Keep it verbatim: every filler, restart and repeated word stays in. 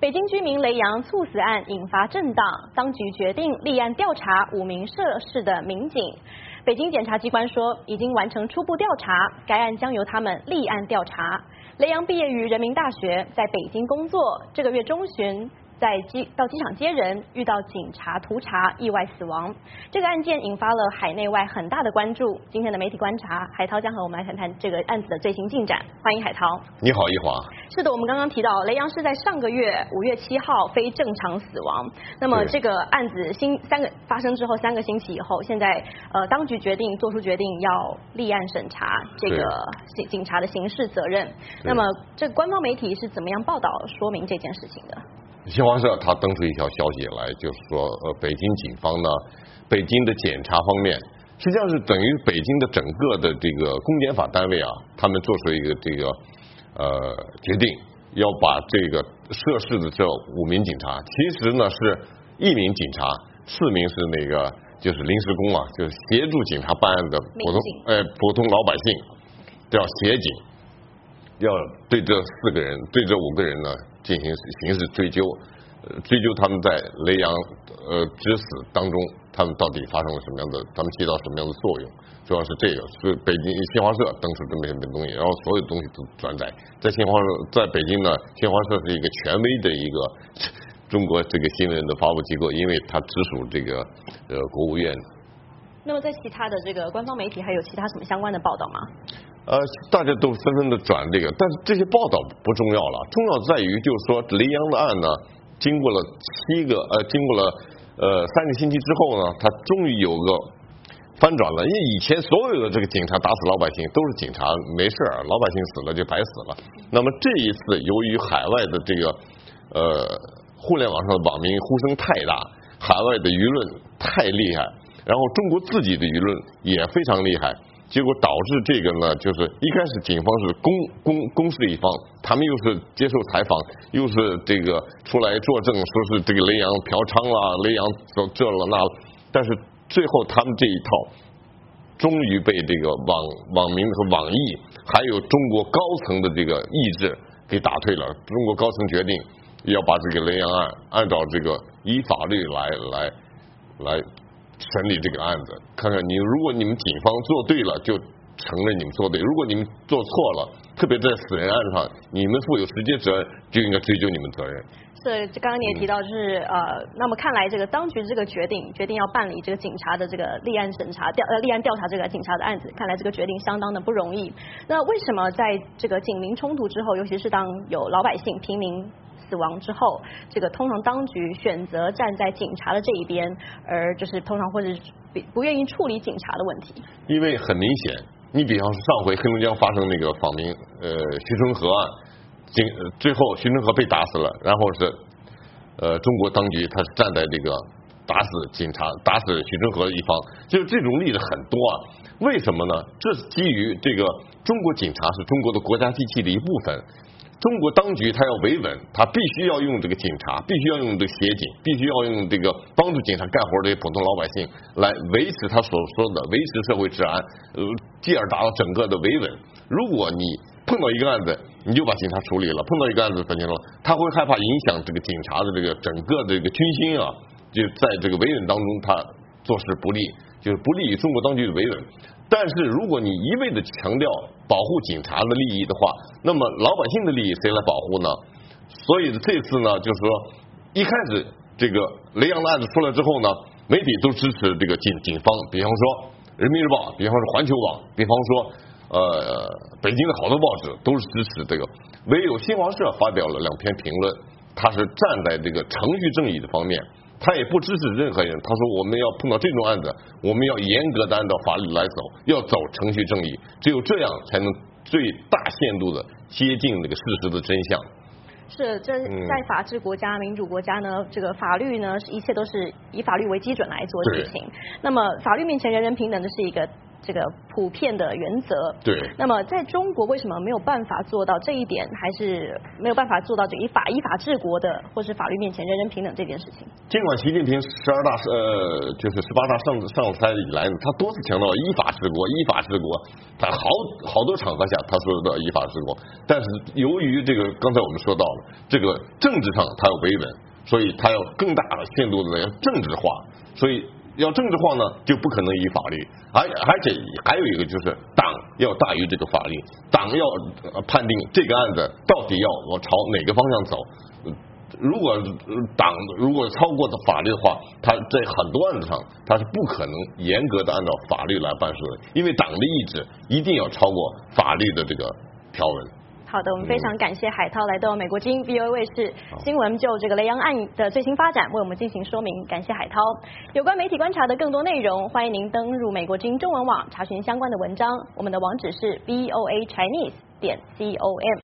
北京居民雷洋猝死案引发震荡，当局决定立案调查五名涉事的民警。北京检察机关说，已经完成初步调查，该案将由他们立案调查。雷洋毕业于人民大学，在北京工作，这个月中旬在机到机场接人，遇到警察突查，意外死亡。这个案件引发了海内外很大的关注。今天的媒体观察，海涛将和我们来谈谈这个案子的最新进展。欢迎海涛。 你好，一华。 是的，我们刚刚提到雷洋是在上个月五月七号非正常死亡。那么这个案子新三个发生之后三个星期以后，现在呃当局决定做出决定要立案审查这个警警察的刑事责任。那么这个官方媒体是怎么样报道说明这件事情的？ 新华社他登出一条消息来，就是说，呃，北京警方呢，北京的检察方面，实际上是等于北京的整个的这个公检法单位啊，他们做出一个这个呃决定，要把这个涉事的这五名警察，其实呢是一名警察，四名是那个就是临时工啊，就是协助警察办案的普通呃普通老百姓，叫协警，要对这四个人，对这五个人呢。进行刑事追究，呃，追究他们在雷洋呃之死当中，他们到底发生了什么样的，他们起到什么样的作用，主要是这个。所以北京新华社登出这么一本东西，然后所有东西都转载。在新华社，在北京呢，新华社是一个权威的一个中国这个新闻的发布机构，因为它直属这个呃国务院。 那么在其他的这个官方媒体还有其他什么相关的报道吗？ 呃，大家都纷纷的转这个，但是这些报道不重要了，重要在于就是说雷洋的案呢，经过了七个呃，经过了呃三个星期之后呢，他终于有个翻转了。因为以前所有的这个警察打死老百姓都是警察没事儿，老百姓死了就白死了。那么这一次由于海外的这个呃互联网上的网民呼声太大，海外的舆论太厉害，然后中国自己的舆论也非常厉害。结果导致这个呢，就是一开始警方是公公公示一方，他们又是接受采访，又是这个出来作证，说是这个雷洋嫖娼啦，雷洋这这了那了，但是最后他们这一套终于被这个网网民和网易还有中国高层的这个意志给打退了。中国高层决定要把这个雷洋案按照这个依法律来来来。审理这个案子，看看你，如果你们警方做对了，就承认你们做对；如果你们做错了，特别在死人案上，你们负有直接责任，就应该追究你们责任。 是，刚刚你也提到，就是呃，那么看来这个当局这个决定，决定要办理这个警察的这个立案审查调呃立案调查这个警察的案子，看来这个决定相当的不容易。那为什么在这个警民冲突之后，尤其是当有老百姓平民死亡之后，这个通常当局选择站在警察的这一边，而就是通常或者不愿意处理警察的问题。 因为很明显，你比方说上回黑龙江发生那个访民呃徐春河案，警最后徐春河被打死了，然后是呃中国当局他是站在这个打死警察打死徐春河的一方，就是这种例子很多啊。为什么呢？这是基于这个中国警察是中国的国家机器的一部分。中国当局他要维稳，他必须要用这个警察，必须要用这个协警，必须要用这个帮助警察干活的普通老百姓来维持他所说的维持社会治安，呃，继而达到整个的维稳。如果你碰到一个案子，你就把警察处理了；碰到一个案子，反正了，他会害怕影响这个警察的这个整个的这个军心啊，就在这个维稳当中，他做事不利，就是不利于中国当局的维稳。但是如果你一味的强调保护警察的利益的话，那么老百姓的利益谁来保护呢？所以这次呢，就是说一开始这个雷洋的案子出来之后呢，媒体都支持这个警警方，比方说人民日报，比方说环球网，比方说呃北京的好多报纸都是支持这个，唯有新华社发表了两篇评论，他是站在这个程序正义的方面。他也不支持任何人，他说我们要碰到这种案子，我们要严格的按照法律来走，要走程序正义，只有这样才能最大限度的接近那个事实的真相。 是，这在法治国家、民主国家呢，这个法律呢，一切都是以法律为基准来做事情。那么法律面前人人平等的是一个这个普遍的原则。 对。 那么在中国为什么没有办法做到这一点，还是没有办法做到这个以法依法治国的，或是法律面前人人平等这件事情？ 尽管习近平十二大呃就是十八大上上台以来呢，他多次强调依法治国，依法治国，他好好多场合下他说到依法治国，但是由于这个刚才我们说到了，这个政治上他要维稳，所以他要更大的限度的要政治化，所以要政治化呢，就不可能依法律，而而且还有一个就是党要大于这个法律，党要判定这个案子到底要我朝哪个方向走。如果党如果超过的法律的话，他在很多案子上他是不可能严格的按照法律来办事的，因为党的意志一定要超过法律的这个条文。 好的，我们非常感谢海涛来到美国之音 V O A 卫视新闻，就这个雷洋案的最新发展为我们进行说明，感谢海涛。有关媒体观察的更多内容，欢迎您登入美国之音中文网查询相关的文章，我们的网址是 V O A Chinese 点 com。